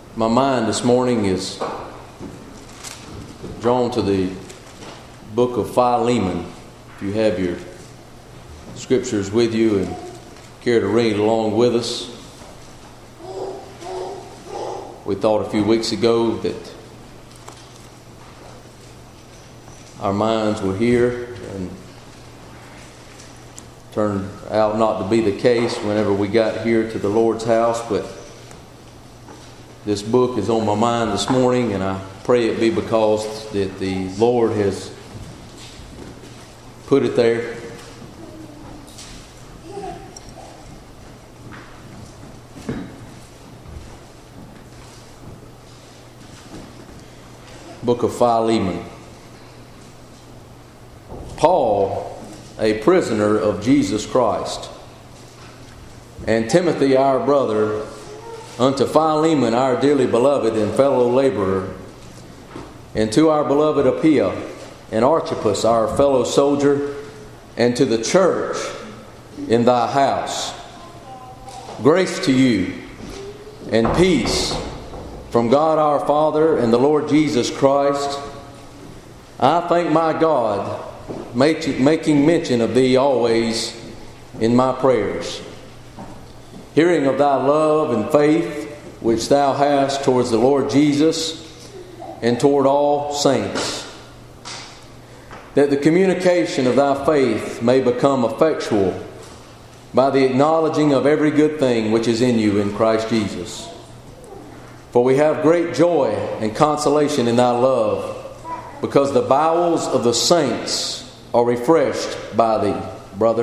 My mind this morning is drawn to the book of Philemon. If you have your scriptures with you and care to read along with us. We thought a few weeks ago that our minds were here, and turned out not to be the case whenever we got here to the Lord's house. But this book is on my mind this morning, and I pray it be because that the Lord has put it there. Book of Philemon. Paul, a prisoner of Jesus Christ, and Timothy our brother, unto Philemon our dearly beloved and fellow laborer, and to our beloved Apphia and Archippus our fellow soldier, and to the church in thy house. Grace to you and peace from God our Father and the Lord Jesus Christ. I thank my God, making mention of thee always in my prayers, hearing of thy love and faith which thou hast towards the Lord Jesus and toward all saints, that the communication of thy faith may become effectual by the acknowledging of every good thing which is in you in Christ Jesus. For we have great joy and consolation in thy love, because the bowels of the saints are refreshed by thee, brother.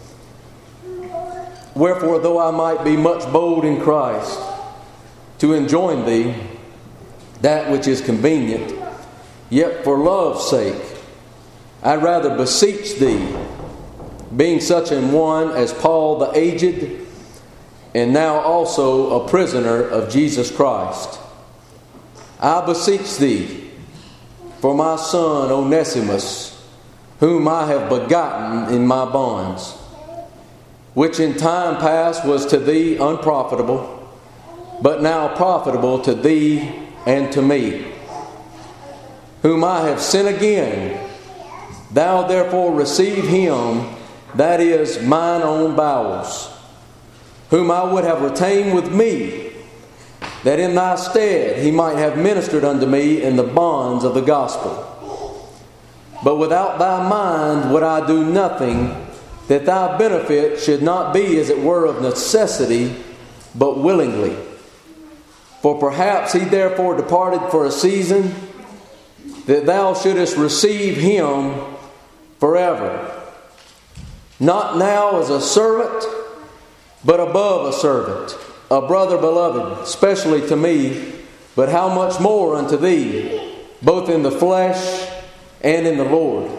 Wherefore, though I might be much bold in Christ to enjoin thee that which is convenient, yet for love's sake I rather beseech thee, being such an one as Paul the aged, and now also a prisoner of Jesus Christ, I beseech thee for my son Onesimus, whom I have begotten in my bonds, which in time past was to thee unprofitable, but now profitable to thee and to me, whom I have sent again. Thou therefore receive him, that is mine own bowels, whom I would have retained with me, that in thy stead he might have ministered unto me in the bonds of the gospel. But without thy mind would I do nothing, that thy benefit should not be as it were of necessity, but willingly. For perhaps he therefore departed for a season, that thou shouldest receive him forever, not now as a servant, but above a servant, a brother beloved, especially to me, but how much more unto thee, both in the flesh and in the Lord.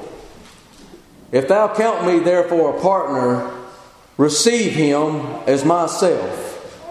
If thou count me therefore a partner, receive him as myself.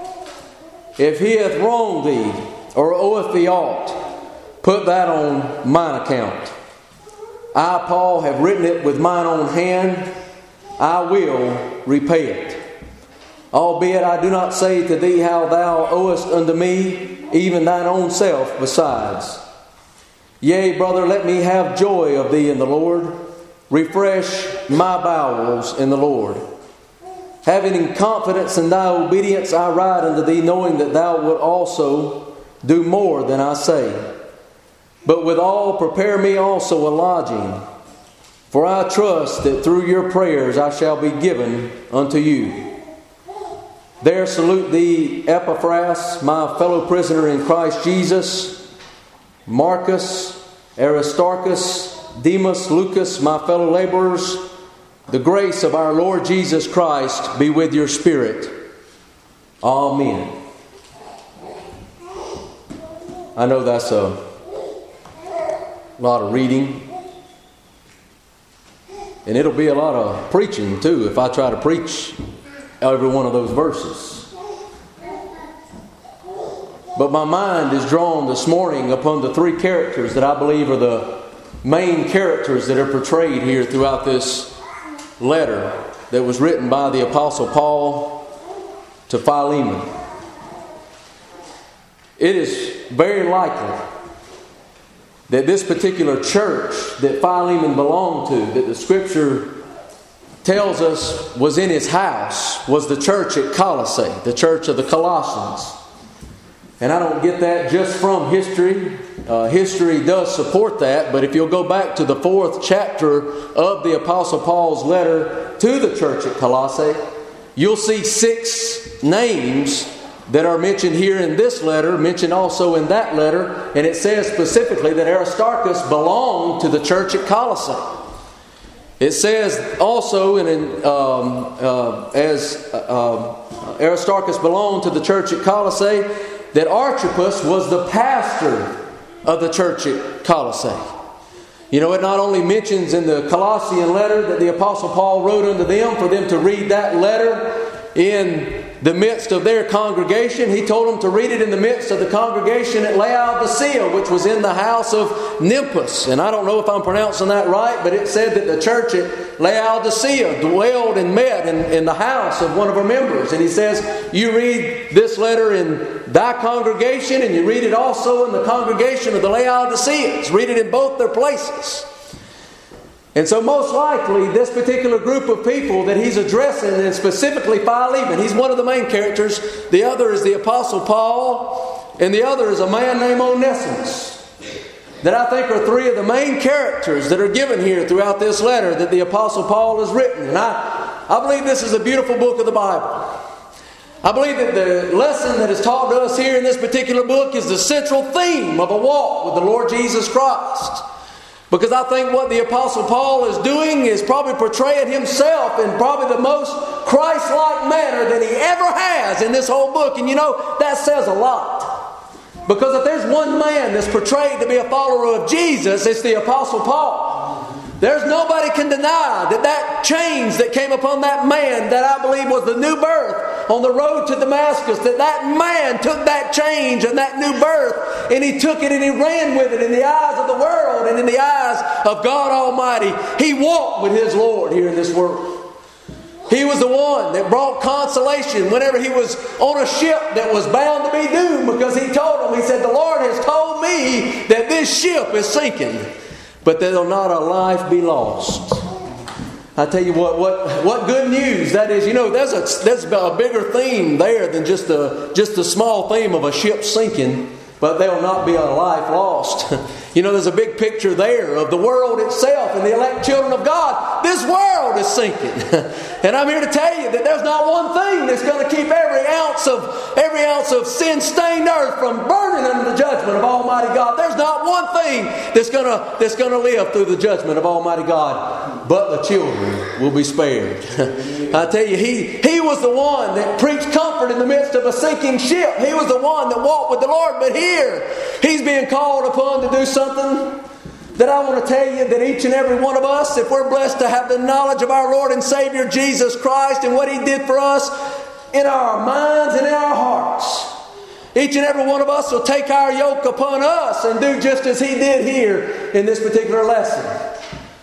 If he hath wronged thee, or oweth thee aught, put that on mine account. I, Paul, have written it with mine own hand. I will repay it. Albeit I do not say to thee how thou owest unto me, even thine own self besides. Yea, brother, let me have joy of thee in the Lord. Refresh my bowels in the Lord. Having in confidence in thy obedience, I write unto thee, knowing that thou wilt also do more than I say. But withal prepare me also a lodging, for I trust that through your prayers I shall be given unto you. There salute thee Epaphras, my fellow prisoner in Christ Jesus, Marcus, Aristarchus, Demas, Lucas, my fellow laborers. The grace of our Lord Jesus Christ be with your spirit. Amen. I know that's a lot of reading, and it'll be a lot of preaching too if I try to preach every one of those verses. But my mind is drawn this morning upon the three characters that I believe are the main characters that are portrayed here throughout this letter that was written by the Apostle Paul to Philemon. it is very likely that this particular church that Philemon belonged to, that the Scripture tells us was in his house, was the church at Colossae, the church of the Colossians. And I don't get that just from history. History does support that, but if you'll go back to the 4th chapter of the Apostle Paul's letter to the church at Colossae, you'll see 6 names that are mentioned here in this letter, mentioned also in that letter, and it says specifically that Aristarchus belonged to the church at Colossae. It says also, as Aristarchus belonged to the church at Colossae, that Archippus was the pastor of the church at Colossae. You know, it not only mentions in the Colossian letter that the Apostle Paul wrote unto them for them to read that letter in the midst of their congregation. He told them to read it in the midst of the congregation at Laodicea, which was in the house of Nympus. And I don't know if I'm pronouncing that right, but it said that the church at Laodicea dwelled and met in the house of one of her members. And he says, you read this letter in thy congregation, and you read it also in the congregation of the Laodiceans. Read it in both their places. And so most likely this particular group of people that he's addressing, and specifically Philemon, he's one of the main characters. The other is the Apostle Paul, and the other is a man named Onesimus, that I think are 3 of the main characters that are given here throughout this letter that the Apostle Paul has written. And I believe this is a beautiful book of the Bible. I believe that the lesson that is taught to us here in this particular book is the central theme of a walk with the Lord Jesus Christ. Because I think what the Apostle Paul is doing is probably portraying himself in probably the most Christ-like manner that he ever has in this whole book. And you know, that says a lot. Because if there's one man that's portrayed to be a follower of Jesus, it's the Apostle Paul. There's nobody can deny that change that came upon that man, that I believe was the new birth on the road to Damascus, that man took that change and that new birth, and he took it and he ran with it in the eyes of the world and in the eyes of God Almighty. He walked with his Lord here in this world. He was the one that brought consolation whenever he was on a ship that was bound to be doomed, because he told them, he said, the Lord has told me that this ship is sinking, but there'll not a life be lost. I tell you what good news that is. You know, there's a bigger theme there than just the small theme of a ship sinking, but there'll not be a life lost. You know, there's a big picture there of the world itself and the elect children of God. This world is sinking. And I'm here to tell you that there's not one thing that's going to keep every ounce of sin-stained earth from burning under the judgment of Almighty God. There's not one thing that's going to live through the judgment of Almighty God, but the children will be spared. I tell you, he was the one that preached comfort in the midst of a sinking ship. He was the one that walked with the Lord. But here, he's being called upon to do something that I want to tell you, that each and every one of us, if we're blessed to have the knowledge of our Lord and Savior Jesus Christ and what He did for us in our minds and in our hearts, each and every one of us will take our yoke upon us and do just as he did here in this particular lesson.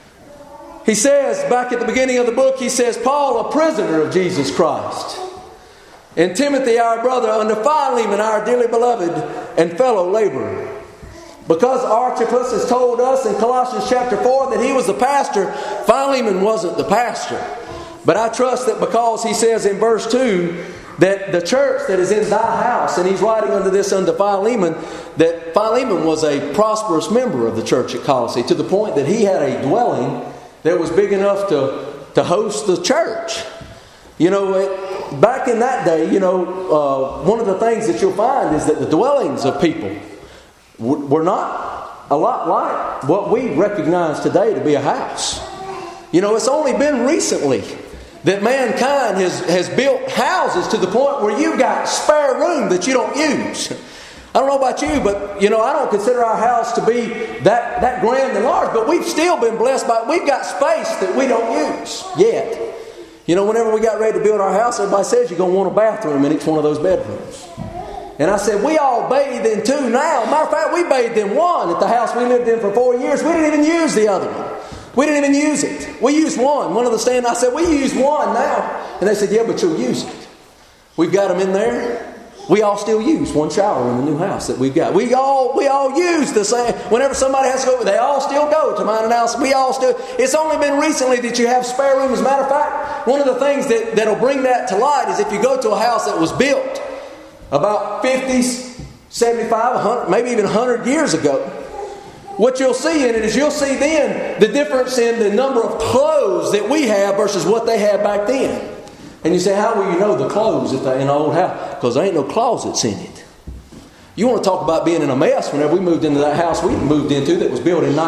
He says, back at the beginning of the book, he says, Paul, a prisoner of Jesus Christ, and Timothy, our brother, unto Philemon, our dearly beloved and fellow laborer. Because Archippus has told us in Colossians chapter 4 that he was the pastor, Philemon wasn't the pastor. But I trust that because he says in verse 2 that the church that is in thy house, and he's writing unto this unto Philemon, that Philemon was a prosperous member of the church at Colossae, to the point that he had a dwelling that was big enough to host the church. You know, back in that day, one of the things that you'll find is that the dwellings of people were not a lot like what we recognize today to be a house. You know, it's only been recently that mankind has built houses to the point where you've got spare room that you don't use. I don't know about you, but I don't consider our house to be that grand and large, but we've still been blessed by, we've got space that we don't use yet. Whenever we got ready to build our house, everybody says you're going to want a bathroom in each one of those bedrooms. And I said, we all bathe in two now. Matter of fact, we bathed in one at the house we lived in for 4 years. We didn't even use the other one. We didn't even use it. We used one. One of the stand, I said, we use one now. And they said, yeah, but you'll use it. We've got them in there. We all still use one shower in the new house that we've got. We all use the same. Whenever somebody has to go, they all still go to mine and house. We all still. It's only been recently that you have spare room. As a matter of fact, one of the things that'll bring that to light is if you go to a house that was built about 50, 75, 100, maybe even 100 years ago. What you'll see in it is you'll see then the difference in the number of clothes that we have versus what they had back then. And you say, how will you know the clothes if they're in an old house? Because there ain't no closets in it. You want to talk about being in a mess. Whenever we moved into that house we moved into that was built in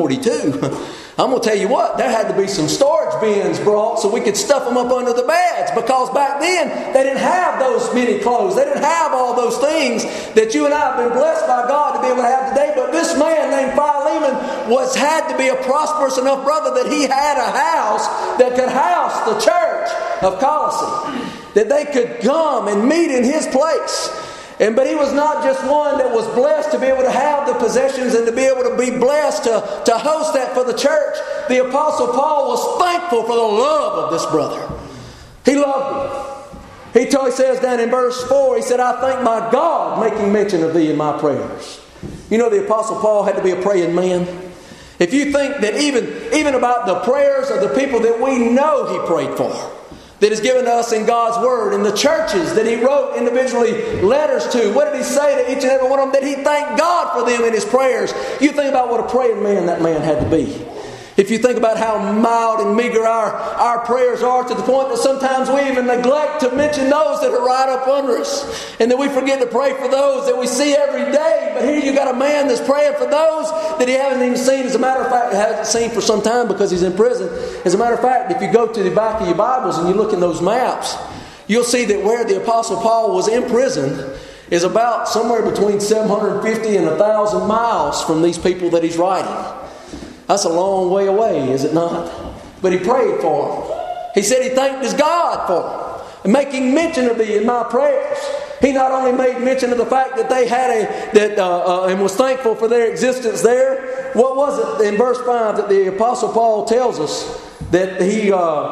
1942, I'm going to tell you what, there had to be some storage bins brought so we could stuff them up under the beds, because back then they didn't have those many clothes. They didn't have all those things that you and I have been blessed by God to be able to have today. But this man named Philemon had to be a prosperous enough brother that he had a house that could house the church of Colossae, that they could come and meet in his place. But he was not just one that was blessed to be able to have the possessions and to be able to be blessed to host that for the church. The Apostle Paul was thankful for the love of this brother. He loved him. He says down in verse 4, he said, I thank my God making mention of thee in my prayers. You know, the Apostle Paul had to be a praying man. If you think that even about the prayers of the people that we know he prayed for, that is given to us in God's Word, in the churches that he wrote individually letters to. What did he say to each and every one of them? That he thanked God for them in his prayers. You think about what a praying man that man had to be. If you think about how mild and meager our prayers are, to the point that sometimes we even neglect to mention those that are right up under us, and that we forget to pray for those that we see every day. But here you got a man that's praying for those that he hasn't even seen. As a matter of fact, he hasn't seen for some time because he's in prison. As a matter of fact, if you go to the back of your Bibles and you look in those maps, you'll see that where the Apostle Paul was imprisoned is about somewhere between 750 and 1,000 miles from these people that he's writing. That's a long way away, is it not? But he prayed for them. He said he thanked his God for them, and making mention of thee in my prayers. He not only made mention of the fact that they had and was thankful for their existence there. What was it in verse 5 that the Apostle Paul tells us that he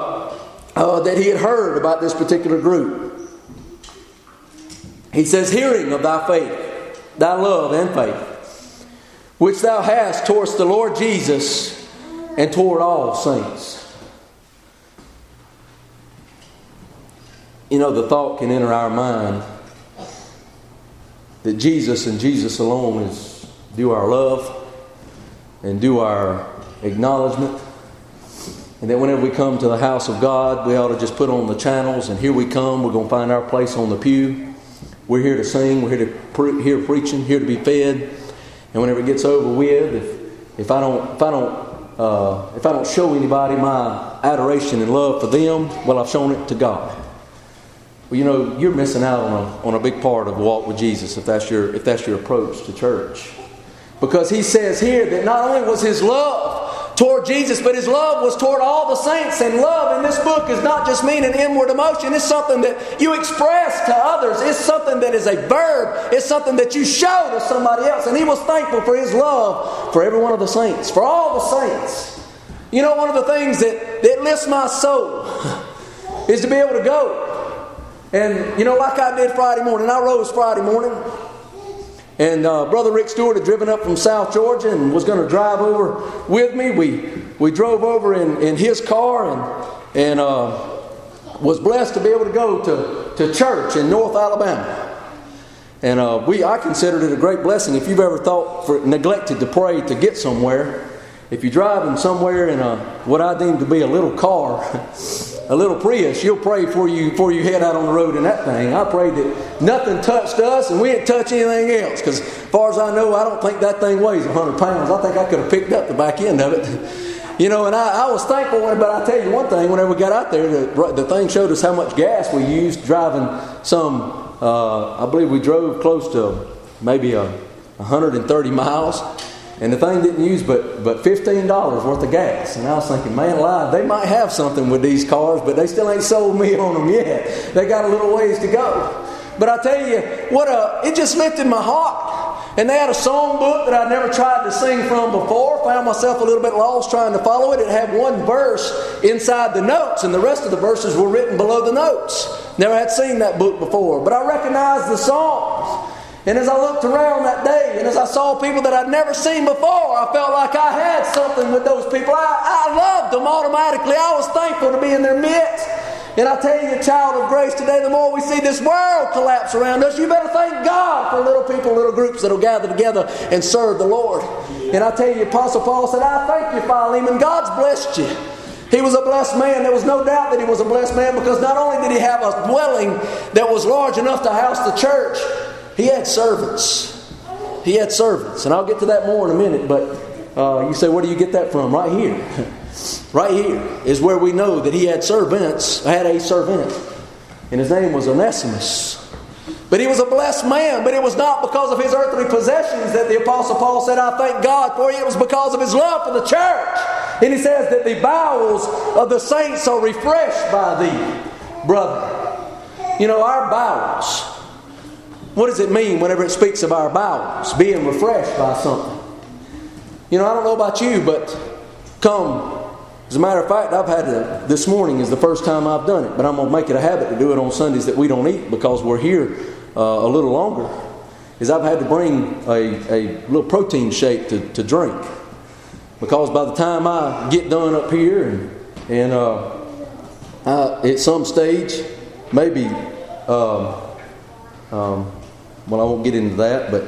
had heard about this particular group? He says, hearing of thy faith, thy love and faith, which thou hast towards the Lord Jesus and toward all saints. You know, the thought can enter our mind that Jesus and Jesus alone is due our love and due our acknowledgement. And that whenever we come to the house of God, we ought to just put on the channels, and here we come. We're going to find our place on the pew. We're here to sing. We're here to hear preaching, here to be fed. And whenever it gets over with, if I don't show anybody my adoration and love for them, well, I've shown it to God. Well, you know, you're missing out on a big part of the walk with Jesus if that's your approach to church. Because he says here that not only was his love toward Jesus, but his love was toward all the saints. And love in this book is not just mean an inward emotion. It's something that you express to others. It's something that is a verb. It's something that you show to somebody else. And he was thankful for his love for every one of the saints, for all the saints. You know, one of the things that lifts my soul is to be able to go. And, you know, like I did Friday morning, I rose Friday morning. And Brother Rick Stewart had driven up from South Georgia and was going to drive over with me. We drove over in his car and was blessed to be able to go to church in North Alabama. And I considered it a great blessing. If you've ever neglected to pray to get somewhere, if you're driving somewhere in what I deem to be a little car, a little Prius, you'll pray before you head out on the road in that thing. I prayed that nothing touched us and we didn't touch anything else. Because as far as I know, I don't think that thing weighs 100 pounds. I think I could have picked up the back end of it. You know, and I was thankful, but I tell you one thing, whenever we got out there, the thing showed us how much gas we used driving some, I believe we drove close to maybe 130 miles. And the thing didn't use but $15 worth of gas. And I was thinking, man alive, they might have something with these cars, but they still ain't sold me on them yet. They got a little ways to go. But I tell you, it just lifted my heart. And they had a song book that I'd never tried to sing from before. Found myself a little bit lost trying to follow it. It had one verse inside the notes, and the rest of the verses were written below the notes. Never had seen that book before, but I recognized the songs. And as I looked around that day, and as I saw people that I'd never seen before, I felt like I had something with those people. I loved them automatically. I was thankful to be in their midst. And I tell you, child of grace, today, the more we see this world collapse around us, you better thank God for little people, little groups that will gather together and serve the Lord. And I tell you, Apostle Paul said, I thank you, Philemon. God's blessed you. He was a blessed man. There was no doubt that he was a blessed man, because not only did he have a dwelling that was large enough to house the church, he had servants. He had servants. And I'll get to that more in a minute, but you say, where do you get that from? Right here. Right here is where we know that he had servants, had a servant. And his name was Onesimus. But he was a blessed man. But it was not because of his earthly possessions that the Apostle Paul said, I thank God for you. It was because of his love for the church. And he says that the bowels of the saints are refreshed by thee, brother. You know, our bowels. What does it mean whenever it speaks of our bowels being refreshed by something? You know, I don't know about you, but as a matter of fact, I've had this morning is the first time I've done it, but I'm going to make it a habit to do it on Sundays that we don't eat, because we're here a little longer, is I've had to bring a little protein shake to drink. Because by the time I get done up here and at some stage, maybe, well, I won't get into that, but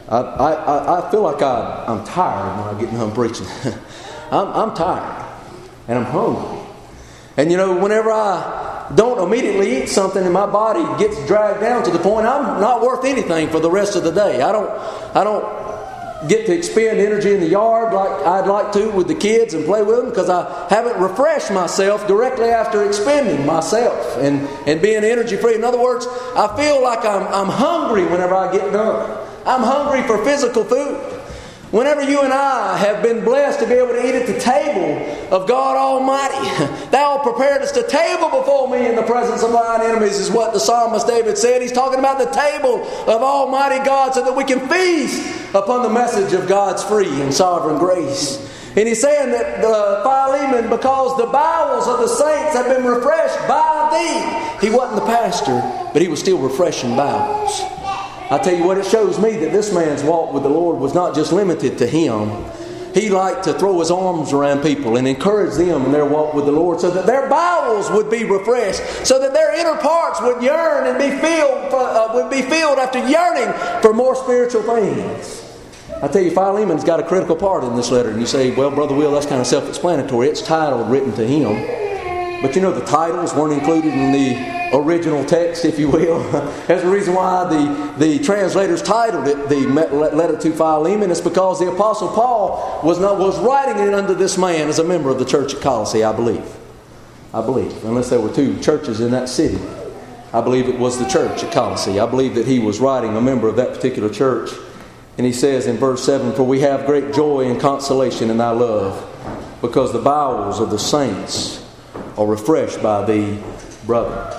I feel like I'm tired when I get done preaching. I'm tired and I'm hungry. And you know, whenever I don't immediately eat something and my body gets dragged down to the point I'm not worth anything for the rest of the day. I don't get to expend energy in the yard like I'd like to with the kids and play with them, because I haven't refreshed myself directly after expending myself and being energy free. In other words, I feel like I'm hungry whenever I get done. I'm hungry for physical food. Whenever you and I have been blessed to be able to eat at the table of God Almighty, Thou preparedest a table before me in the presence of mine enemies, is what the psalmist David said. He's talking about the table of Almighty God, so that we can feast upon the message of God's free and sovereign grace. And he's saying that Philemon, because the bowels of the saints have been refreshed by thee. He wasn't the pastor, but he was still refreshing bowels. I tell you what, it shows me that this man's walk with the Lord was not just limited to him. He liked to throw his arms around people and encourage them in their walk with the Lord, so that their bowels would be refreshed, so that their inner parts would yearn and be filled after yearning for more spiritual things. I tell you, Philemon's got a critical part in this letter. And you say, well, Brother Will, that's kind of self-explanatory. It's titled, written to him. But you know, the titles weren't included in the original text, if you will. There's a reason why the translators titled it the letter to Philemon. It's because the Apostle Paul was writing it unto this man as a member of the church at Colossae, I believe. Unless there were two churches in that city. I believe it was the church at Colossae. I believe that he was writing a member of that particular church. And he says in verse 7, for we have great joy and consolation in thy love, because the bowels of the saints are refreshed by thee, brother.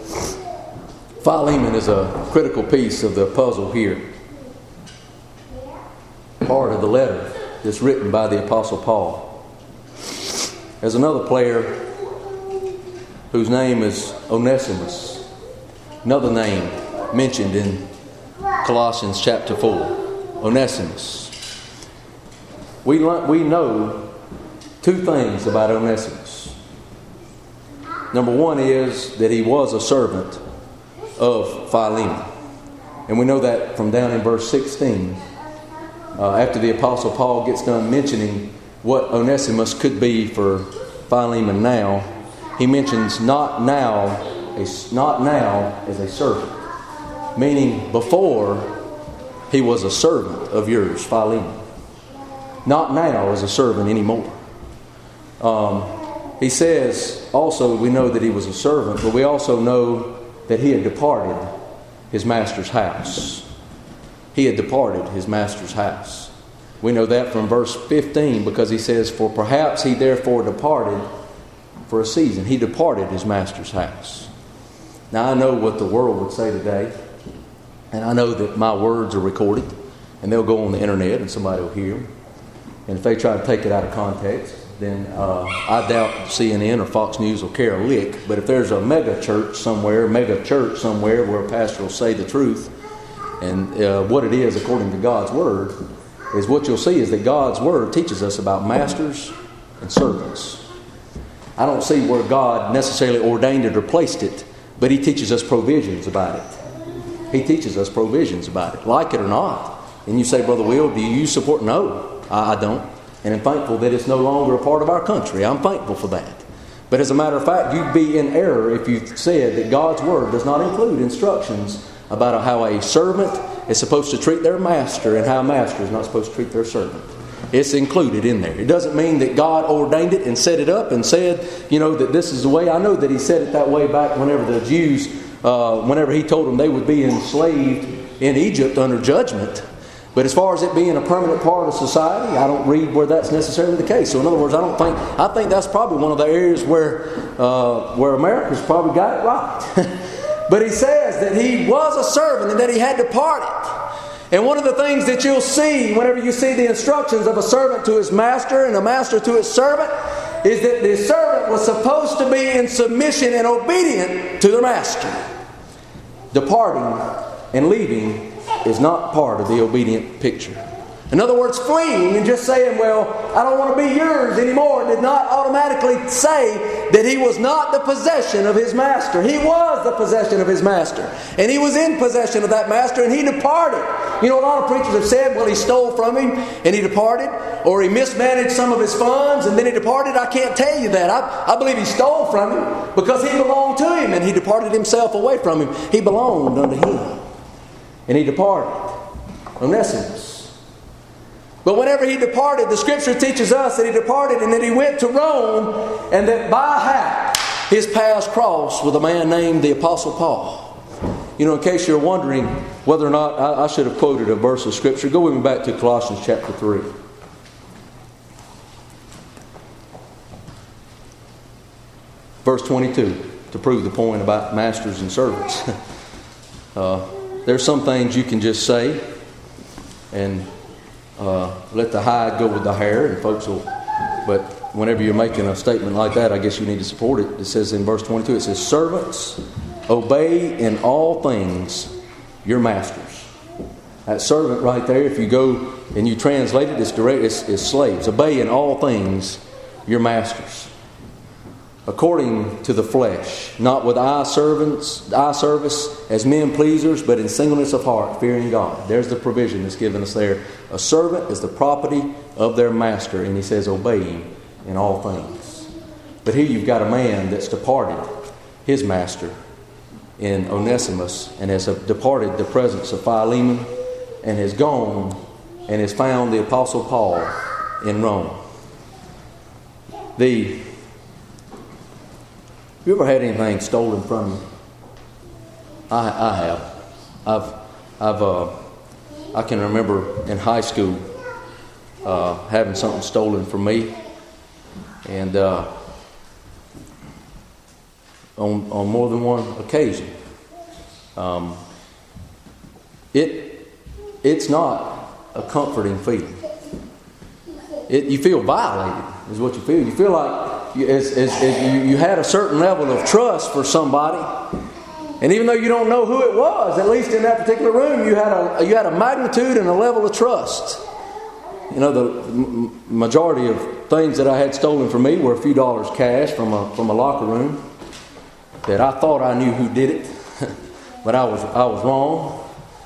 Philemon is a critical piece of the puzzle here. Part of the letter that's written by the Apostle Paul. There's another player whose name is Onesimus. Another name mentioned in Colossians chapter 4. Onesimus. We know two things about Onesimus. Number one is that he was a servant of Philemon. And we know that from down in verse 16. After the Apostle Paul gets done mentioning what Onesimus could be for Philemon now, he mentions not now as a servant. Meaning before he was a servant of yours, Philemon. Not now as a servant anymore. He says also we know that he was a servant, but we also know that he had departed his master's house. He had departed his master's house. We know that from verse 15, because he says, for perhaps he therefore departed for a season. He departed his master's house. Now I know what the world would say today, and I know that my words are recorded, and they'll go on the internet and somebody will hear them. And if they try to take it out of context, then I doubt CNN or Fox News will care a lick. But if there's a mega church somewhere where a pastor will say the truth, and what it is according to God's Word, is what you'll see is that God's Word teaches us about masters and servants. I don't see where God necessarily ordained it or placed it, but He teaches us provisions about it. He teaches us provisions about it, like it or not. And you say, Brother Will, do you support? No, I don't. And I'm thankful that it's no longer a part of our country. I'm thankful for that. But as a matter of fact, you'd be in error if you said that God's Word does not include instructions about how a servant is supposed to treat their master and how a master is not supposed to treat their servant. It's included in there. It doesn't mean that God ordained it and set it up and said, that this is the way. I know that He said it that way back whenever the Jews, whenever He told them they would be enslaved in Egypt under judgment. But as far as it being a permanent part of society, I don't read where that's necessarily the case. So in other words, I think that's probably one of the areas where America's probably got it right. But He says that He was a servant and that He had departed. And one of the things that you'll see whenever you see the instructions of a servant to his master and a master to his servant is that the servant was supposed to be in submission and obedient to their master. Departing and leaving is not part of the obedient picture. In other words, fleeing and just saying, well, I don't want to be yours anymore, did not automatically say that he was not the possession of his master. He was the possession of his master. And he was in possession of that master and he departed. A lot of preachers have said, well, he stole from him and he departed. Or he mismanaged some of his funds and then he departed. I can't tell you that. I believe he stole from him because he belonged to him and he departed himself away from him. He belonged unto him. And he departed. Onesimus. But whenever he departed, the Scripture teaches us that he departed and that he went to Rome and that by hap his paths crossed with a man named the Apostle Paul. In case you're wondering whether or not I should have quoted a verse of Scripture, go with me back to Colossians chapter 3. Verse 22, to prove the point about masters and servants. There's some things you can just say and let the hide go with the hair, and folks will. But whenever you're making a statement like that, I guess you need to support it. It says in verse 22, it says, "Servants, obey in all things your masters." That servant right there, if you go and you translate it, it's slaves. Obey in all things your masters, according to the flesh, not with eye service as men pleasers, but in singleness of heart, fearing God. There's the provision that's given us there. A servant is the property of their master, and he says, obey him in all things. But here you've got a man that's departed his master in Onesimus, and has departed the presence of Philemon, and has gone and has found the Apostle Paul in Rome. You ever had anything stolen from you? I have. I can remember in high school having something stolen from me, and on more than one occasion. It's not a comforting feeling. You feel violated, is what you feel. You feel like you had a certain level of trust for somebody, and even though you don't know who it was, at least in that particular room, you had a magnitude and a level of trust. The majority of things that I had stolen from me were a few dollars cash from a locker room that I thought I knew who did it, but I was wrong.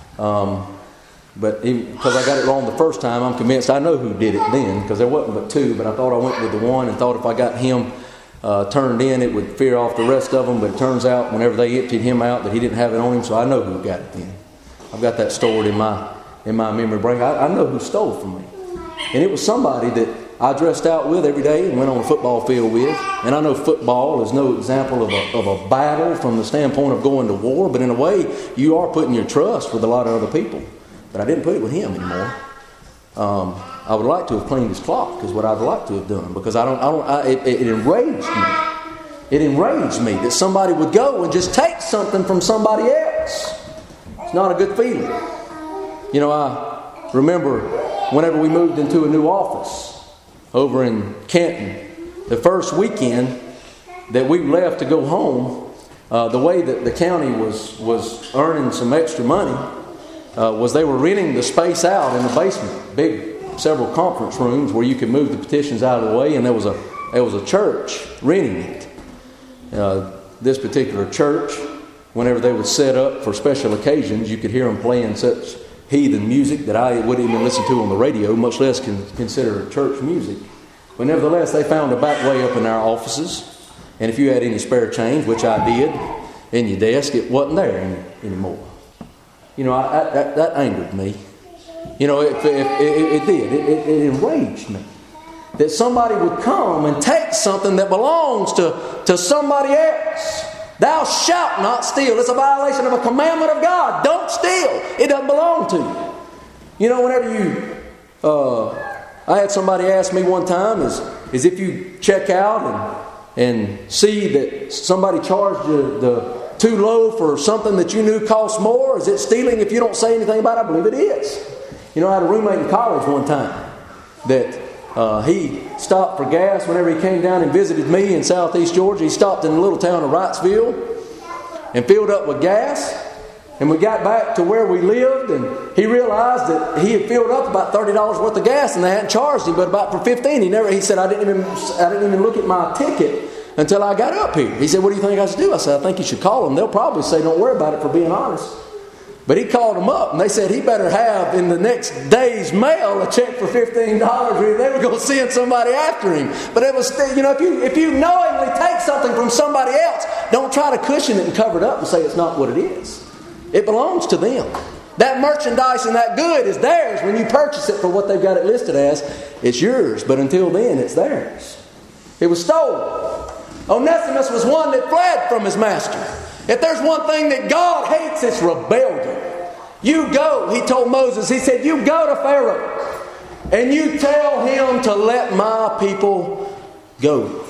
But because I got it wrong the first time, I'm convinced I know who did it then, because there wasn't but two, but I thought I went with the one and thought if I got him turned in, it would fear off the rest of them. But it turns out whenever they emptied him out that he didn't have it on him, so I know who got it then. I've got that stored in my memory brain. I know who stole from me. And it was somebody that I dressed out with every day and went on a football field with. And I know football is no example of a battle from the standpoint of going to war, but in a way you are putting your trust with a lot of other people. But I didn't put it with him anymore. I would like to have cleaned his clock, is what I'd like to have done, because it enraged me. It enraged me that somebody would go and just take something from somebody else. It's not a good feeling. I remember whenever we moved into a new office, over in Canton. The first weekend that we left to go home, the way that the county was earning some extra money was they were renting the space out in the basement, big several conference rooms where you could move the petitions out of the way, and there was a church renting it. This particular church, whenever they would set up for special occasions, you could hear them playing such heathen music that I wouldn't even listen to on the radio, much less consider church music. But nevertheless, they found a back way up in our offices. And if you had any spare change, which I did, in your desk, it wasn't there anymore. You know, that angered me. You know, it did. It enraged me. That somebody would come and take something that belongs to somebody else. Thou shalt not steal. It's a violation of a commandment of God. Don't steal. It doesn't belong to you. You know, whenever I had somebody ask me one time, is if you check out and see that somebody charged you too low for something that you knew cost more, is it stealing if you don't say anything about it? I believe it is. You know, I had a roommate in college one time that he stopped for gas whenever he came down and visited me in southeast Georgia. He stopped in the little town of Wrightsville and filled up with gas. And we got back to where we lived, and he realized that he had filled up about $30 worth of gas, and they hadn't charged him, but about for $15. He said, I didn't even look at my ticket until I got up here. He said, what do you think I should do? I said, I think you should call them. They'll probably say, don't worry about it, for being honest. But he called them up, and they said he better have in the next day's mail a check for $15, or they were going to send somebody after him. But it was still, you know, if you knowingly take something from somebody else, don't try to cushion it and cover it up and say it's not what it is. It belongs to them. That merchandise and that good is theirs when you purchase it for what they've got it listed as. It's yours, but until then, it's theirs. It was stolen. Onesimus was one that fled from his master. If there's one thing that God hates, it's rebellion. You go, he told Moses, he said, you go to Pharaoh and you tell him to let my people go.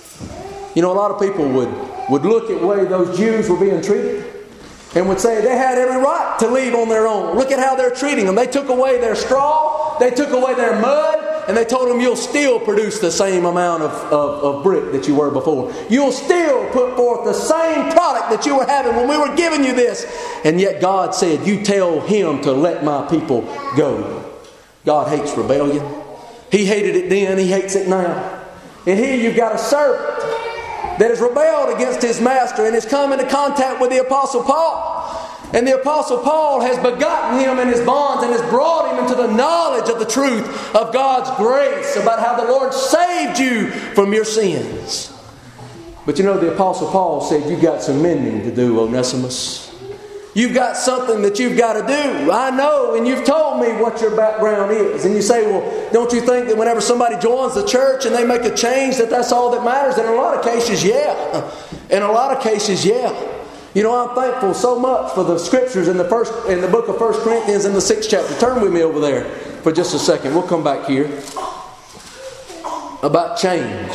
You know, a lot of people would look at the way those Jews were being treated and would say they had every right to leave on their own. Look at how they're treating them. They took away their straw, they took away their mud, and they told them you'll still produce the same amount of brick that you were before. You'll still put forth the same product that you were having when we were giving you this. And yet God said, you tell him to let my people go. God hates rebellion. He hated it then, he hates it now. And here you've got a servant that has rebelled against his master and has come into contact with the Apostle Paul. And the Apostle Paul has begotten him in his bonds and has brought him into the knowledge of the truth of God's grace about how the Lord saved you from your sins. But you know, the Apostle Paul said, you've got some mending to do, Onesimus. You've got something that you've got to do. I know, and you've told me what your background is. And you say, well, don't you think that whenever somebody joins the church and they make a change, that's all that matters? And in a lot of cases, yeah. In a lot of cases, yeah. You know, I'm thankful so much for the scriptures in the book of 1 Corinthians in the 6th chapter. Turn with me over there for just a second. We'll come back here. About change.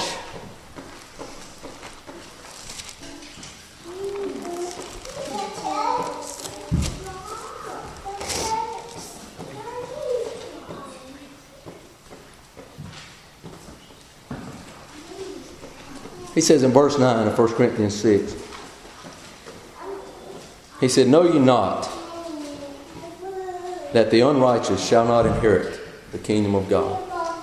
He says in verse 9 of 1 Corinthians 6, he said, know ye not that the unrighteous shall not inherit the kingdom of God?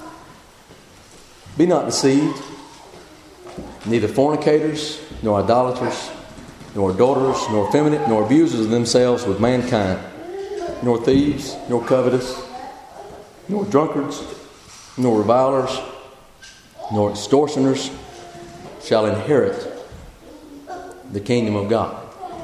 Be not deceived, neither fornicators, nor idolaters, nor adulterers, nor effeminate, nor abusers of themselves with mankind, nor thieves, nor covetous, nor drunkards, nor revilers, nor extortioners shall inherit the kingdom of God.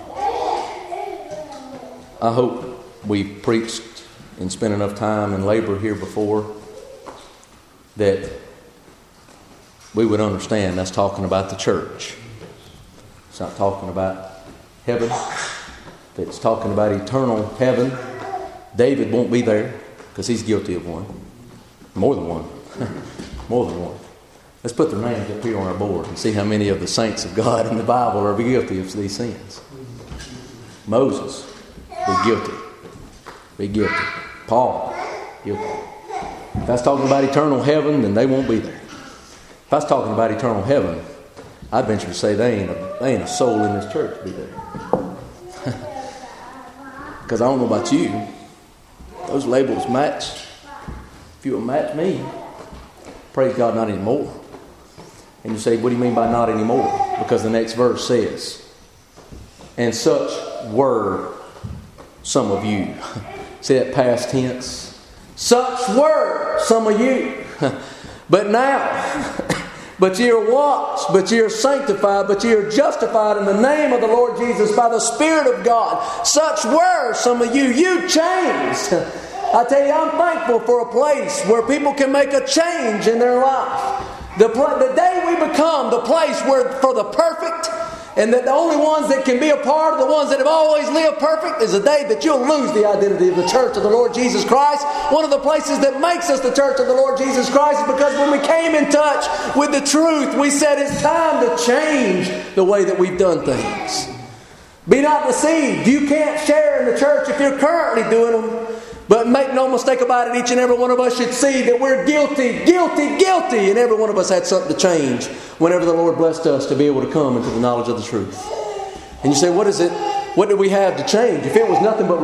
I hope we've preached and spent enough time and labor here before that we would understand that's talking about the church. It's not talking about heaven. It's talking about eternal heaven. David won't be there because he's guilty of one. More than one. More than one. Let's put their names up here on our board and see how many of the saints of God in the Bible are guilty of these sins. Moses, be guilty. Be guilty. Paul, guilty. If I was talking about eternal heaven, then they won't be there. If I was talking about eternal heaven, I'd venture to say they ain't a soul in this church to be there. Because I don't know about you. Those labels match. If you will match me, praise God, not anymore. And you say, what do you mean by not anymore? Because the next verse says, and such were some of you. See that past tense? Such were some of you. But now, but ye are washed, but ye are sanctified, but ye are justified in the name of the Lord Jesus by the Spirit of God. Such were some of you. You changed. I tell you, I'm thankful for a place where people can make a change in their life. The day we become the place where for the perfect, and that the only ones that can be a part of the ones that have always lived perfect, is the day that you'll lose the identity of the church of the Lord Jesus Christ. One of the places that makes us the church of the Lord Jesus Christ is because when we came in touch with the truth, we said it's time to change the way that we've done things. Be not deceived. You can't share in the church if you're currently doing them. But make no mistake about it, each and every one of us should see that we're guilty, guilty, guilty. And every one of us had something to change whenever the Lord blessed us to be able to come into the knowledge of the truth. And you say, what is it? What did we have to change? If it was nothing but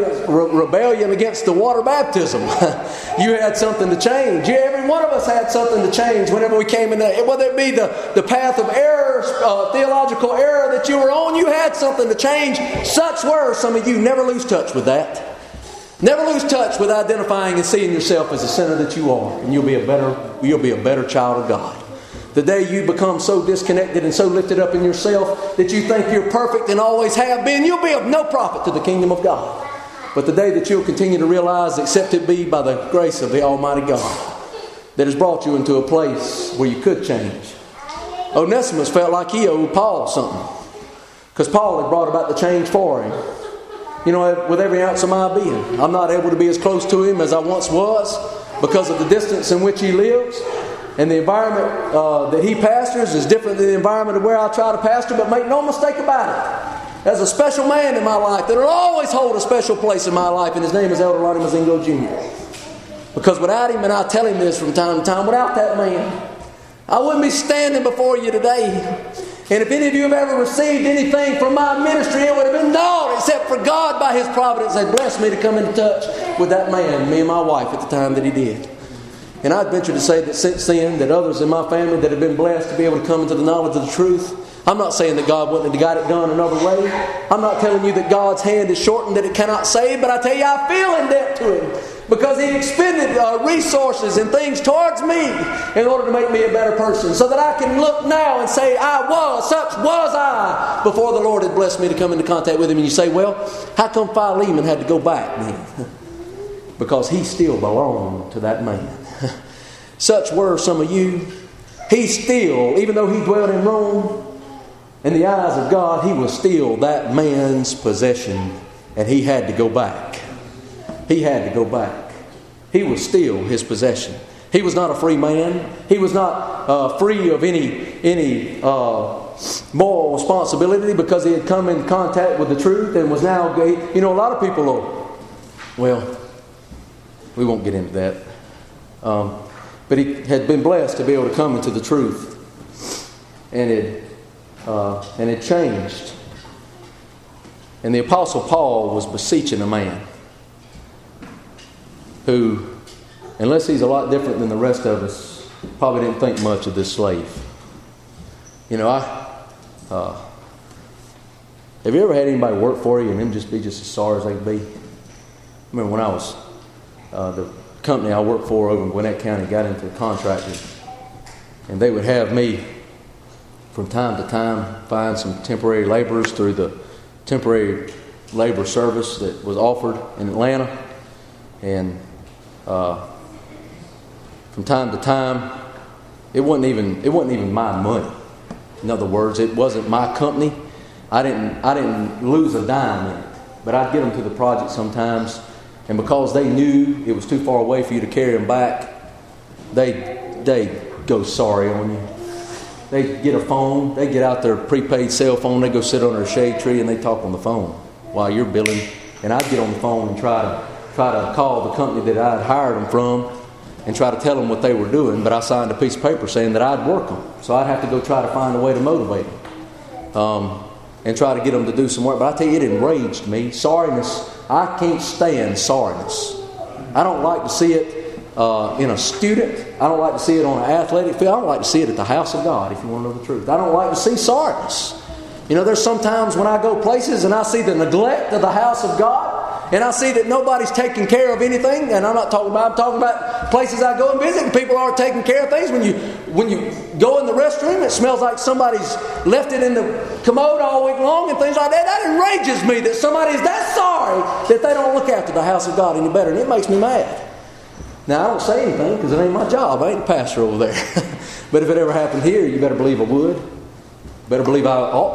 rebellion against the water baptism, you had something to change. Every one of us had something to change whenever we came into, whether it be the path of error, theological error that you were on, you had something to change. Such were some of you. Never lose touch with that. Never lose touch with identifying and seeing yourself as a sinner that you are, and you'll be a better child of God. The day you become so disconnected and so lifted up in yourself that you think you're perfect and always have been, you'll be of no profit to the kingdom of God. But the day that you'll continue to realize, except it be by the grace of the Almighty God, that has brought you into a place where you could change. Onesimus felt like he owed Paul something, because Paul had brought about the change for him. You know, with every ounce of my being, I'm not able to be as close to him as I once was because of the distance in which he lives. And the environment that he pastors is different than the environment of where I try to pastor. But make no mistake about it, there's a special man in my life that will always hold a special place in my life, and his name is Elder Lonnie Mazingo Jr. Because without him, and I tell him this from time to time, without that man, I wouldn't be standing before you today. And if any of you have ever received anything from my ministry, it would have been naught except for God by His providence had blessed me to come into touch with that man, me and my wife at the time that He did. And I'd venture to say that since then, that others in my family that have been blessed to be able to come into the knowledge of the truth. I'm not saying that God wouldn't have got it done another way. I'm not telling you that God's hand is shortened, that it cannot save. But I tell you, I feel in debt to Him, because He expended resources and things towards me in order to make me a better person, so that I can look now and say, such was I, before the Lord had blessed me to come into contact with Him. And you say, well, how come Philemon had to go back then? Because he still belonged to that man. Such were some of you. He still, even though he dwelt in Rome, in the eyes of God, he was still that man's possession, and he had to go back. He had to go back. He was still his possession. He was not a free man. He was not free of any moral responsibility, because he had come in contact with the truth and was now, a lot of people well, we won't get into that. But he had been blessed to be able to come into the truth, and it changed. And the Apostle Paul was beseeching a man who, unless he's a lot different than the rest of us, probably didn't think much of this slave. Have you ever had anybody work for you and them just be just as sorry as they could be? I remember when I was the company I worked for over in Gwinnett County got into a contracting, and they would have me from time to time find some temporary laborers through the temporary labor service that was offered in Atlanta. And from time to time, it wasn't even my money. In other words, it wasn't my company. I didn't lose a dime in it, but I'd get them to the project sometimes, and because they knew it was too far away for you to carry them back, they go sorry on you. They get a phone, they get out their prepaid cell phone, they go sit under a shade tree and they talk on the phone while you're billing. And I'd get on the phone and try to call the company that I'd hired them from and try to tell them what they were doing, but I signed a piece of paper saying that I'd work them. So I'd have to go try to find a way to motivate them and try to get them to do some work. But I tell you, it enraged me. Sorriness, I can't stand sorriness. I don't like to see it in a student. I don't like to see it on an athletic field. I don't like to see it at the house of God, if you want to know the truth. I don't like to see sorriness. You know, there's sometimes when I go places and I see the neglect of the house of God, and I see that nobody's taking care of anything, and I'm talking about places I go and visit and people aren't taking care of things. When you go in the restroom, it smells like somebody's left it in the commode all week long and things like that. That enrages me that somebody is that sorry that they don't look after the house of God any better, and it makes me mad. Now, I don't say anything because it ain't my job. I ain't the pastor over there. But if it ever happened here, you better believe I would. Better believe I ought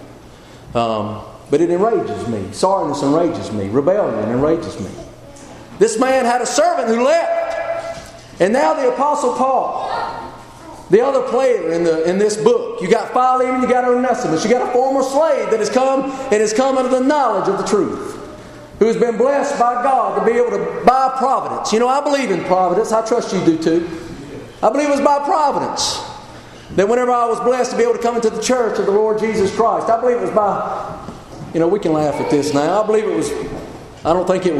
to. But it enrages me. Sorriness enrages me. Rebellion enrages me. This man had a servant who left. And now the Apostle Paul, the other player in this book. You got Philemon, you got Onesimus, you got a former slave that has come under the knowledge of the truth, who has been blessed by God to be able to by providence. You know, I believe in providence. I trust you do too. I believe it was by providence that whenever I was blessed to be able to come into the church of the Lord Jesus Christ, I believe it was by... You know, we can laugh at this now. I believe it was... I don't think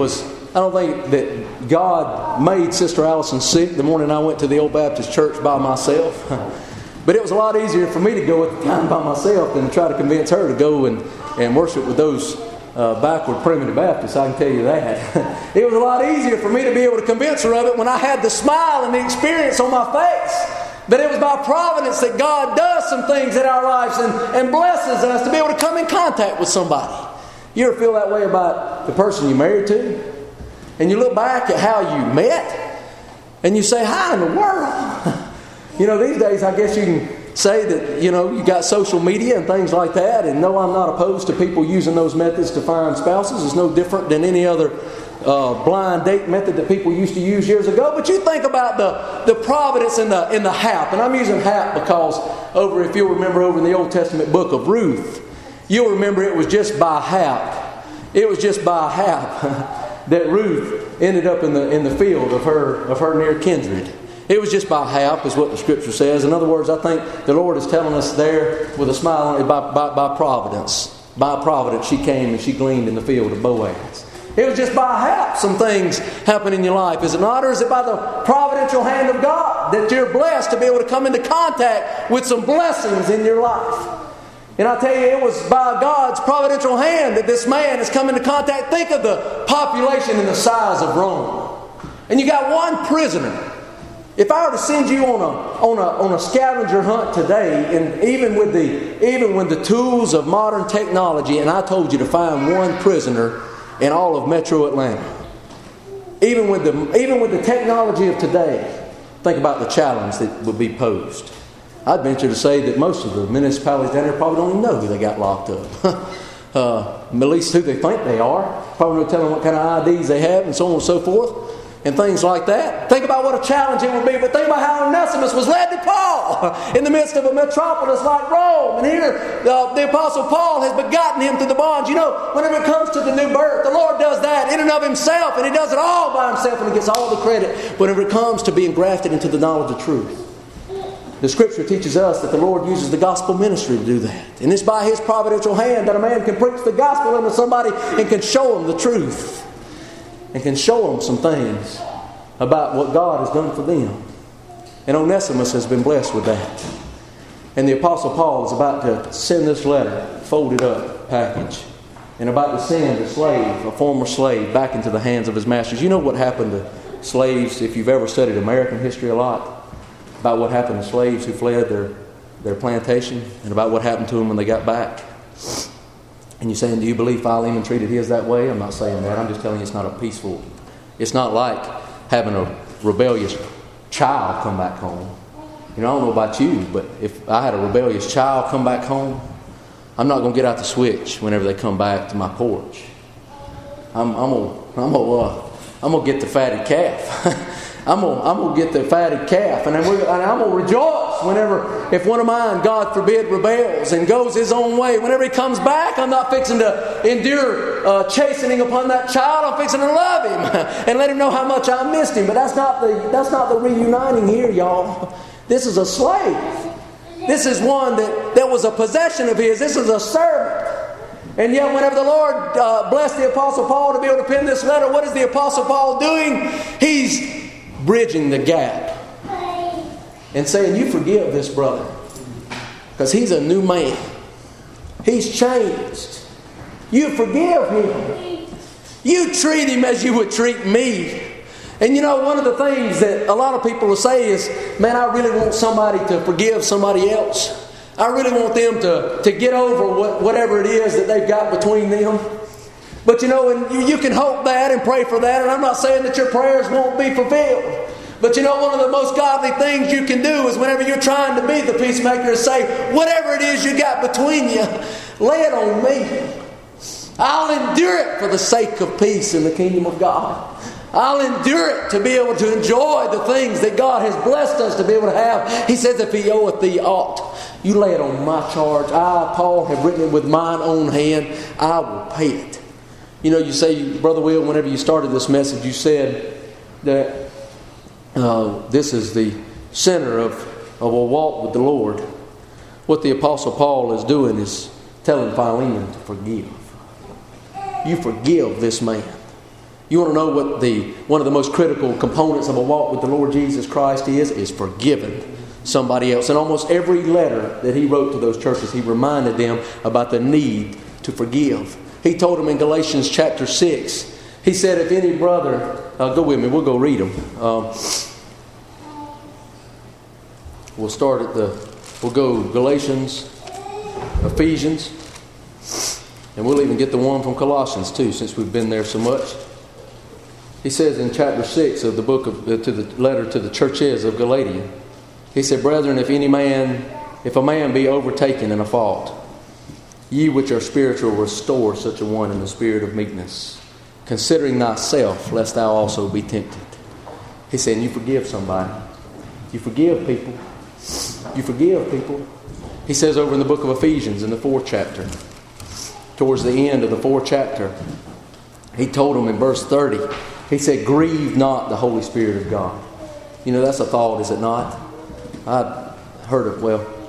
that God made Sister Allison sick the morning I went to the Old Baptist Church by myself. But it was a lot easier for me to go at the time by myself than to try to convince her to go and worship with those backward primitive Baptists. I can tell you that. It was a lot easier for me to be able to convince her of it when I had the smile and the experience on my face. But it was by providence that God does some things in our lives and blesses us to be able to come in contact with somebody. You ever feel that way about the person you're married to? And you look back at how you met and you say, how in the world? You know, these days I guess you can say that, you know, you got social media and things like that. And no, I'm not opposed to people using those methods to find spouses. It's no different than any other blind date method that people used to use years ago. But you think about the providence in the hap. And I'm using hap because if you'll remember over in the Old Testament book of Ruth, you'll remember it was just by hap. It was just by hap that Ruth ended up in the field of her near kindred. It was just by hap is what the Scripture says. In other words, I think the Lord is telling us there with a smile on it by providence. By providence she came and she gleaned in the field of Boaz. It was just by hap some things happen in your life, is it not? Or is it by the providential hand of God that you're blessed to be able to come into contact with some blessings in your life? And I tell you, it was by God's providential hand that this man has come into contact. Think of the population and the size of Rome. And you got one prisoner. If I were to send you on a scavenger hunt today, and even with the tools of modern technology, and I told you to find one prisoner in all of Metro Atlanta, even with the technology of today, think about the challenge that would be posed. I'd venture to say that most of the municipalities down there probably don't even know who they got locked up. At least who they think they are. Probably don't tell them what kind of IDs they have and so on and so forth. And things like that. Think about what a challenge it would be. But think about how Onesimus was led to Paul in the midst of a metropolis like Rome. And here the Apostle Paul has begotten him through the bonds. You know, whenever it comes to the new birth, the Lord does that in and of himself. And he does it all by himself and he gets all the credit. Whenever it comes to being grafted into the knowledge of truth. The Scripture teaches us that the Lord uses the gospel ministry to do that. And it's by His providential hand that a man can preach the gospel into somebody and can show them the truth. And can show them some things about what God has done for them. And Onesimus has been blessed with that. And the Apostle Paul is about to send this letter, folded up package, and about to send a former slave, back into the hands of his masters. You know what happened to slaves, if you've ever studied American history a lot, about what happened to slaves who fled their plantation, and about what happened to them when they got back. And you're saying, do you believe Philemon treated his that way? I'm not saying that. I'm just telling you it's not a peaceful... It's not like having a rebellious child come back home. You know, I don't know about you, but if I had a rebellious child come back home, I'm not going to get out the switch whenever they come back to my porch. I'm gonna get the fatted calf. I'm gonna get the fatted calf, and I'm gonna rejoice if one of mine, God forbid, rebels and goes his own way, whenever he comes back, I'm not fixing to endure chastening upon that child. I'm fixing to love him and let him know how much I missed him. But that's not the reuniting here, y'all. This is a slave. This is one that was a possession of his. This is a servant. And yet whenever the Lord blessed the Apostle Paul to be able to pen this letter, what is the Apostle Paul doing? He's bridging the gap and saying, you forgive this brother because he's a new man. He's changed. You forgive him. You treat him as you would treat me. And you know, one of the things that a lot of people will say is, man, I really want somebody to forgive somebody else. I really want them to get over whatever it is that they've got between them. But you know, and you can hope that and pray for that. And I'm not saying that your prayers won't be fulfilled. But you know, one of the most godly things you can do is whenever you're trying to be the peacemaker is say, whatever it is you got between you, lay it on me. I'll endure it for the sake of peace in the kingdom of God. I'll endure it to be able to enjoy the things that God has blessed us to be able to have. He says, if he oweth thee aught, you lay it on my charge. I, Paul, have written it with mine own hand. I will pay it. You know, you say, Brother Will, whenever you started this message, you said that this is the center of a walk with the Lord. What the Apostle Paul is doing is telling Philemon to forgive. You forgive this man. You want to know what one of the most critical components of a walk with the Lord Jesus Christ is forgiving somebody else. In almost every letter that he wrote to those churches, he reminded them about the need to forgive. He told them in Galatians chapter 6, he said, if any brother, go with me, we'll go read them. We'll go Galatians, Ephesians, and we'll even get the one from Colossians too, since we've been there so much. He says in chapter 6 of the book to the letter to the churches of Galatia, he said, brethren, if a man be overtaken in a fault, ye which are spiritual restore such a one in the spirit of meekness, considering thyself, lest thou also be tempted. He's saying, you forgive somebody. You forgive people. You forgive people. He says over in the book of Ephesians in the 4th chapter, towards the end of the 4th chapter, he told them in verse 30, he said, grieve not the Holy Spirit of God. You know, that's a thought, is it not? I heard it,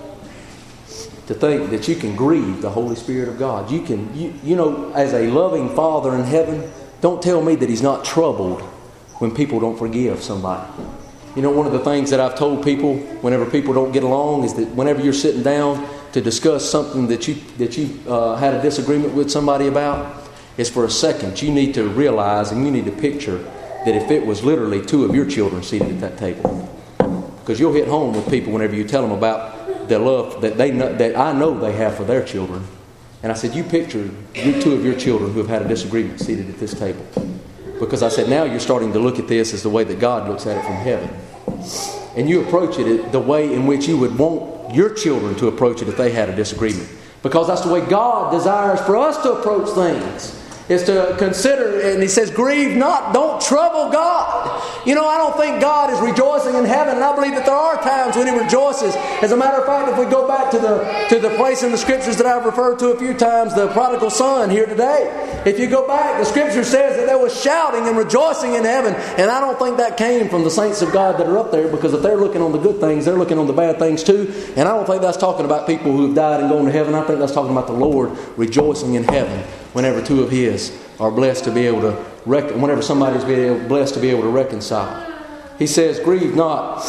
to think that you can grieve the Holy Spirit of God. You know, as a loving Father in heaven, don't tell me that he's not troubled when people don't forgive somebody. You know, one of the things that I've told people whenever people don't get along is that whenever you're sitting down to discuss something that you had a disagreement with somebody about, is for a second you need to realize and you need to picture that if it was literally two of your children seated at that table. Because you'll hit home with people whenever you tell them about the love that I know they have for their children. And I said, you picture two of your children who have had a disagreement seated at this table. Because I said, now you're starting to look at this as the way that God looks at it from heaven. And you approach it the way in which you would want your children to approach it if they had a disagreement. Because that's the way God desires for us to approach things. Is to consider, and he says, grieve not, don't trouble God. You know, I don't think God is rejoicing in heaven, and I believe that there are times when he rejoices. As a matter of fact, if we go back to the place in the scriptures that I've referred to a few times, the prodigal son here today. If you go back, the scripture says that there was shouting and rejoicing in heaven, and I don't think that came from the saints of God that are up there, because if they're looking on the good things, they're looking on the bad things too. And I don't think that's talking about people who have died and gone to heaven. I think that's talking about the Lord rejoicing in heaven whenever two of his are blessed to be able to whenever somebody's blessed to be able to reconcile. He says, grieve not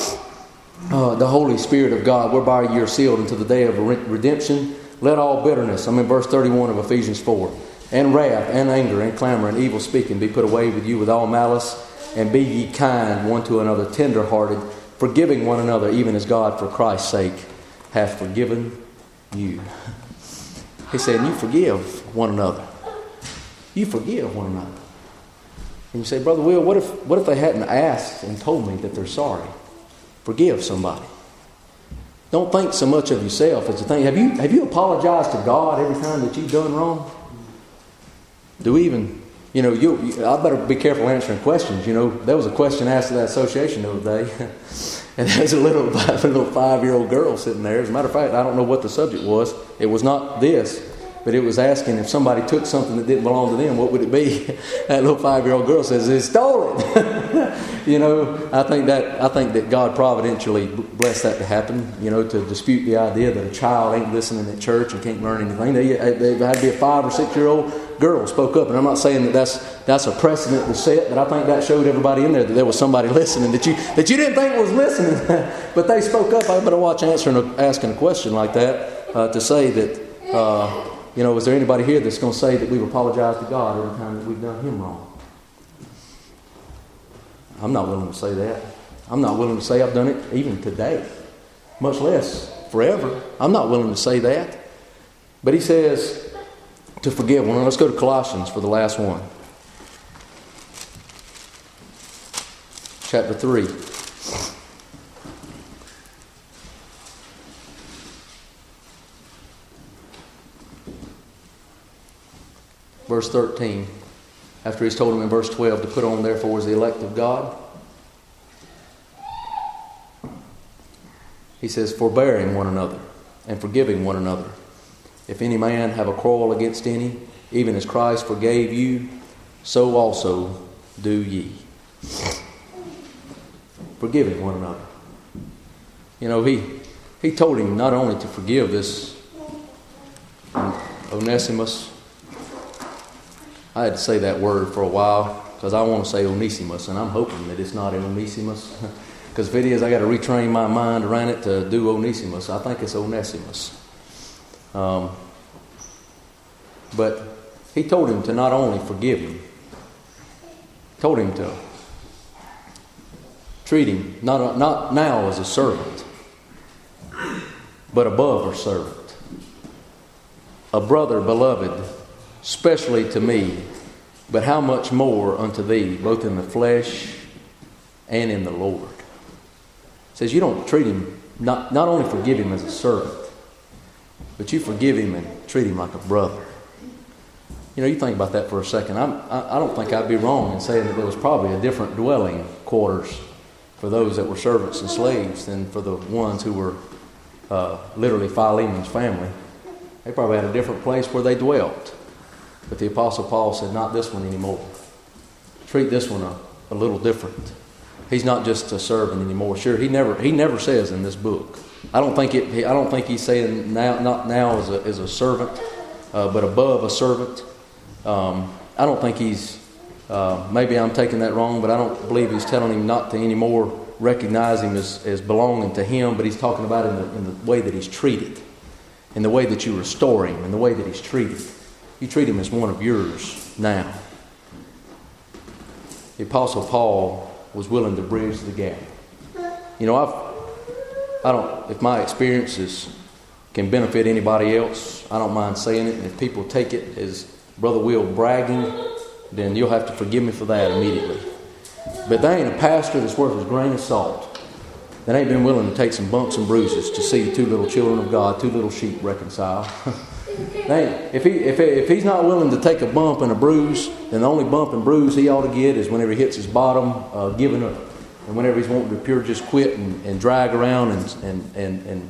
the Holy Spirit of God, whereby you are sealed until the day of redemption. Let all bitterness, I'm in verse 31 of Ephesians 4, and wrath and anger and clamor and evil speaking be put away with you with all malice, and be ye kind one to another, tender-hearted, forgiving one another, even as God for Christ's sake hath forgiven you. He's saying, you forgive one another. You forgive one another. And you say, Brother Will, what if they hadn't asked and told me that they're sorry? Forgive somebody. Don't think so much of yourself as to think, have you apologized to God every time that you've done wrong? I better be careful answering questions. You know, there was a question asked at that association the other day. And there's a little 5-year-old girl sitting there. As a matter of fact, I don't know what the subject was. It was not this, but it was asking if somebody took something that didn't belong to them, what would it be? That little 5-year-old girl says, "They stole it." You know, I think that God providentially blessed that to happen. You know, to dispute the idea that a child ain't listening at church and can't learn anything. They had to be a 5 or 6-year-old girl spoke up, and I'm not saying that that's a precedent to set, but I think that showed everybody in there that there was somebody listening that you didn't think was listening, but they spoke up. I better watch asking a question like that to say that. You know, is there anybody here that's going to say that we've apologized to God every time that we've done Him wrong? I'm not willing to say that. I'm not willing to say I've done it even today, much less forever. I'm not willing to say that. But he says to forgive one. Let's go to Colossians for the last one. Chapter 3. Verse 13, after he's told him in verse 12 to put on therefore as the elect of God, he says, forbearing one another and forgiving one another. If any man have a quarrel against any, even as Christ forgave you, so also do ye. Forgiving one another. You know, he told him not only to forgive this Onesimus. I had to say that word for a while because I want to say Onesimus, and I'm hoping that it's not Onesimus. Because if it is, I got to retrain my mind around it to do Onesimus. I think it's Onesimus. But he told him to not only forgive him, told him to treat him not now as a servant, but above a servant, a brother beloved, especially to me, but how much more unto thee, both in the flesh and in the Lord. It says you don't treat him, not only forgive him as a servant, but you forgive him and treat him like a brother. You know, you think about that for a second. I don't think I'd be wrong in saying that there was probably a different dwelling quarters for those that were servants and slaves than for the ones who were literally Philemon's family. They probably had a different place where they dwelt. But the Apostle Paul said, not this one anymore. Treat this one a little different. He's not just a servant anymore. Sure, he never says in this book. I don't think he's saying not now as a servant, but above a servant. I don't think he's. Maybe I'm taking that wrong, but I don't believe he's telling him not to anymore recognize him as belonging to him. But he's talking about in the way that he's treated, in the way that you restore him, in the way that he's treated. You treat him as one of yours now. The Apostle Paul was willing to bridge the gap. You know, if my experiences can benefit anybody else, I don't mind saying it. And if people take it as Brother Will bragging, then you'll have to forgive me for that immediately. But there ain't a pastor that's worth his grain of salt that ain't been willing to take some bumps and bruises to see two little children of God, two little sheep reconcile. If he's not willing to take a bump and a bruise, then the only bump and bruise he ought to get is whenever he hits his bottom, giving up, and whenever he's wanting to pure just quit and drag around and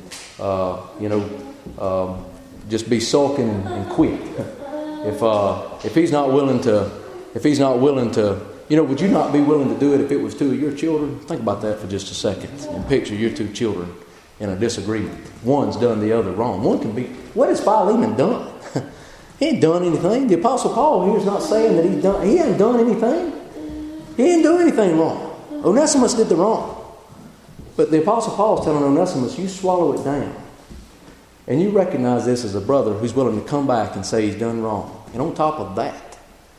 just be sulking and quit. If he's not willing to, you know, would you not be willing to do it if it was two of your children? Think about that for just a second and picture your two children in a disagreement. One's done the other wrong. One can be. What has Philemon done? He ain't done anything. The Apostle Paul here is not saying that he hasn't done anything. He didn't do anything wrong. Onesimus did the wrong. But the Apostle Paul is telling Onesimus, you swallow it down. And you recognize this as a brother who's willing to come back and say he's done wrong. And on top of that,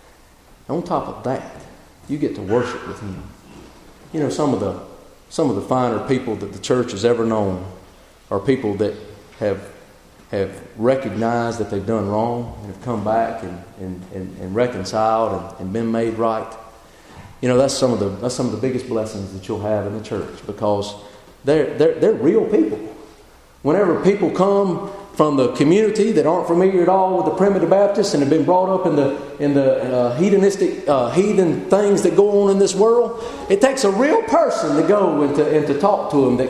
you get to worship with him. You know, some of the finer people that the church has ever known are people that have recognized that they've done wrong and have come back and reconciled and been made right. You know, that's some of the biggest blessings that you'll have in the church, because they're real people. Whenever people come from the community that aren't familiar at all with the primitive Baptists and have been brought up in the heathenistic heathen things that go on in this world. It takes a real person to go and to talk to them that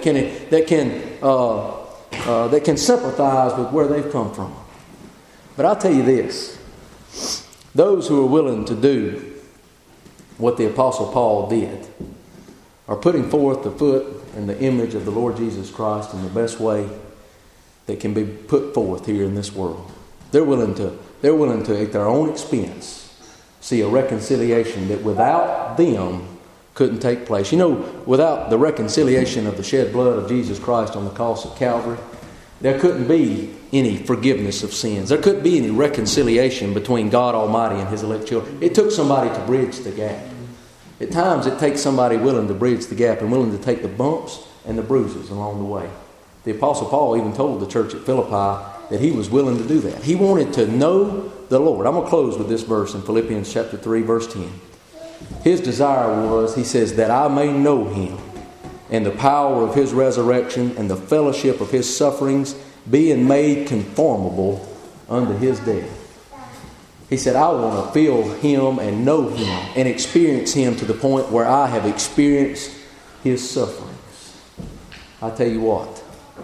can sympathize with where they've come from. But I'll tell you this: those who are willing to do what the Apostle Paul did are putting forth the foot and the image of the Lord Jesus Christ in the best way that can be put forth here in this world. They're willing to, at their own expense, see a reconciliation that without them couldn't take place. You know, without the reconciliation of the shed blood of Jesus Christ on the cross at Calvary, there couldn't be any forgiveness of sins. There couldn't be any reconciliation between God Almighty and His elect children. It took somebody to bridge the gap. At times it takes somebody willing to bridge the gap and willing to take the bumps and the bruises along the way. The Apostle Paul even told the church at Philippi that he was willing to do that. He wanted to know the Lord. I'm going to close with this verse in Philippians chapter 3, verse 10. His desire was, he says, that I may know Him and the power of His resurrection and the fellowship of His sufferings, being made conformable unto His death. He said, I want to feel Him and know Him and experience Him to the point where I have experienced His sufferings. I tell you what,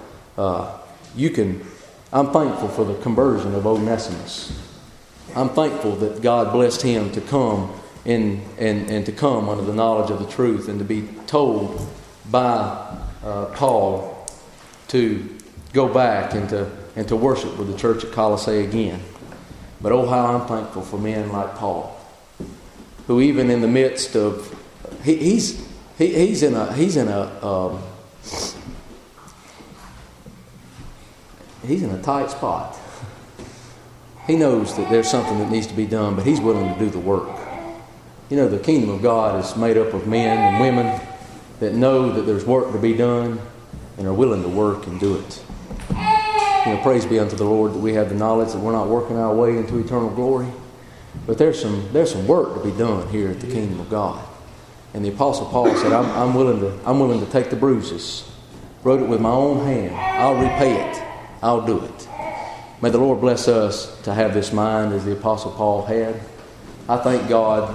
I'm thankful for the conversion of Onesimus. I'm thankful that God blessed him to come and to come under the knowledge of the truth and to be told by Paul to go back and to worship with the church at Colossae again. But oh, how I'm thankful for men like Paul, who even in the midst of he's in a tight spot. He knows that there's something that needs to be done, but he's willing to do the work. You know, the kingdom of God is made up of men and women that know that there's work to be done and are willing to work and do it. You know, praise be unto the Lord that we have the knowledge that we're not working our way into eternal glory. But there's some work to be done here at the kingdom of God. And the Apostle Paul said, I'm willing to take the bruises. Wrote it with my own hand. I'll repay it. I'll do it. May the Lord bless us to have this mind as the Apostle Paul had. I thank God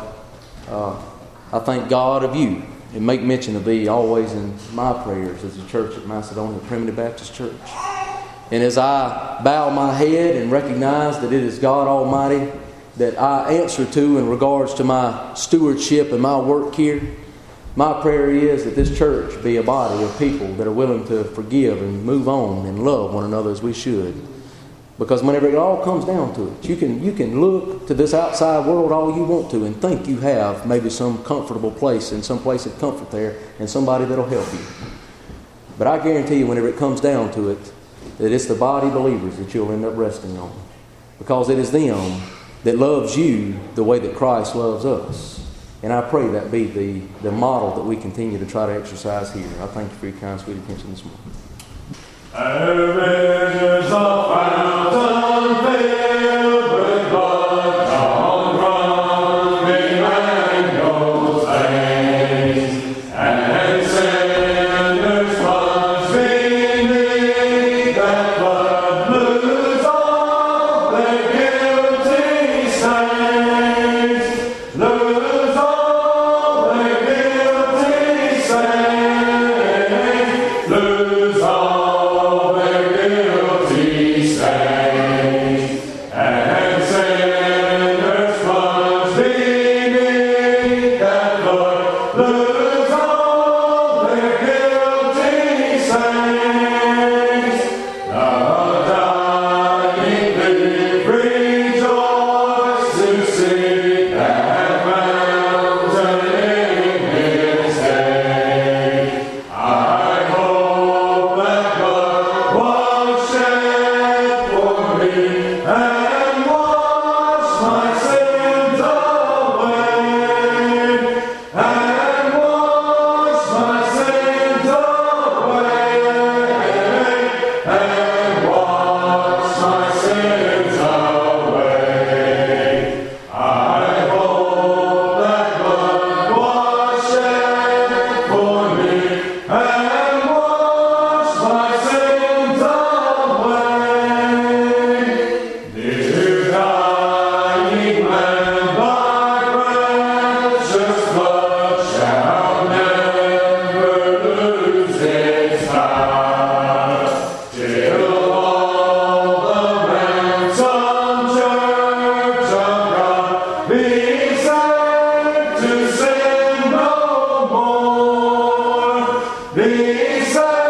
of you and make mention of thee always in my prayers as a church at Macedonia Primitive Baptist Church. And as I bow my head and recognize that it is God Almighty that I answer to in regards to my stewardship and my work here, my prayer is that this church be a body of people that are willing to forgive and move on and love one another as we should. Because whenever it all comes down to it, you can look to this outside world all you want to and think you have maybe some comfortable place and some place of comfort there and somebody that'll help you. But I guarantee you whenever it comes down to it, that it's the body believers that you'll end up resting on. Because it is them that loves you the way that Christ loves us. And I pray that be the model that we continue to try to exercise here. I thank you for your kind, sweet attention this morning. There is a fountain filled with blood, down from Emmanuel's face, and sinners must beneath that blood lose all their guilty stains, lose all their guilty stains, lose all their guilty Jesus.